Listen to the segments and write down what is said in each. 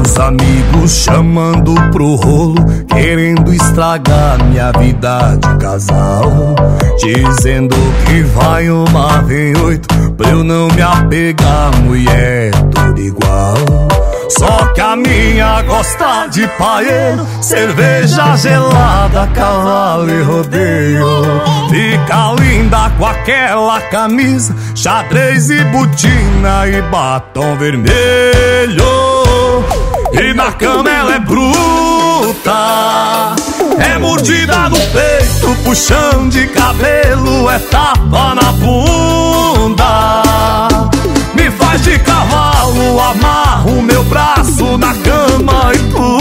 Os amigos chamando pro rolo, querendo estragar minha vida de casal, dizendo que vai uma, vem 8, pra eu não me apegar, mulher tudo igual. Só que a minha gosta de paeiro, cerveja gelada, cavalo e rodeio. Fica linda com aquela camisa, xadrez e botina e batom vermelho. E na cama ela é bruta, é mordida no peito, puxão de cabelo, é tapa na bunda. Me faz de cavalo, amarro meu braço na cama e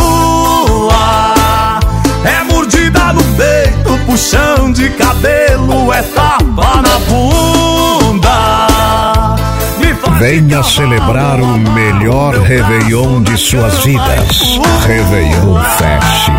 pula. É mordida no peito, puxão de cabelo, é tapa na bunda. Venha celebrar o melhor Réveillon de suas vidas. Réveillon Fest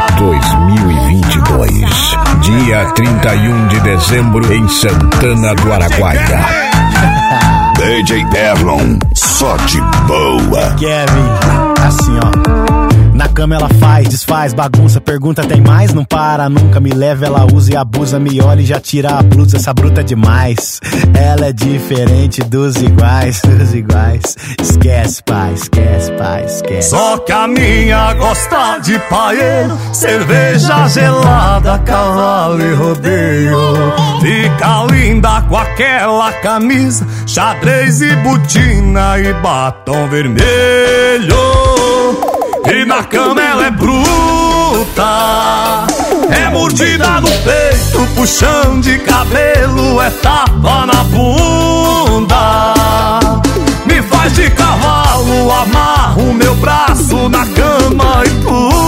2022. Dia 31 de dezembro em Santana do Araguaia. DJ Erlon, só de boa. Kevin, assim ó. Na cama ela faz, desfaz, bagunça, pergunta tem mais, não para nunca, me leva, ela usa e abusa, me olha e já tira a blusa, essa bruta é demais. Ela é diferente dos iguais, esquece pai, esquece pai, esquece. Só que a minha gosta de paeiro, cerveja gelada, cavalo e rodeio. Fica linda com aquela camisa, xadrez e botina e batom vermelho. E na cama ela é bruta, é mordida no peito, puxão de cabelo, é tapa na bunda. Me faz de cavalo, amarro meu braço na cama e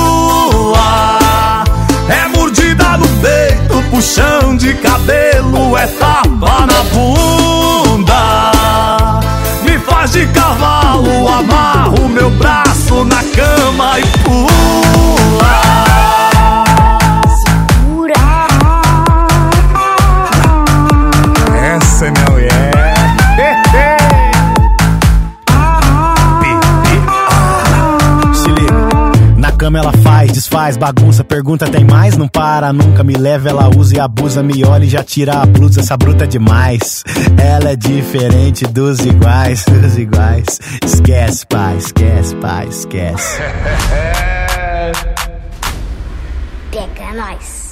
pula. É mordida no peito, puxão de cabelo, é tapa na bunda. Me faz de cavalo, amarro meu braço na cama e pula. Segura. Essa é minha mulher. Se liga. Na cama ela faz, desfaz, bagunça, pergunta tem mais, não para nunca, me leva, ela usa e abusa, me olha e já tira a blusa, essa bruta é demais. Ela é diferente dos iguais, esquece pai, esquece pai, esquece. Pega nós.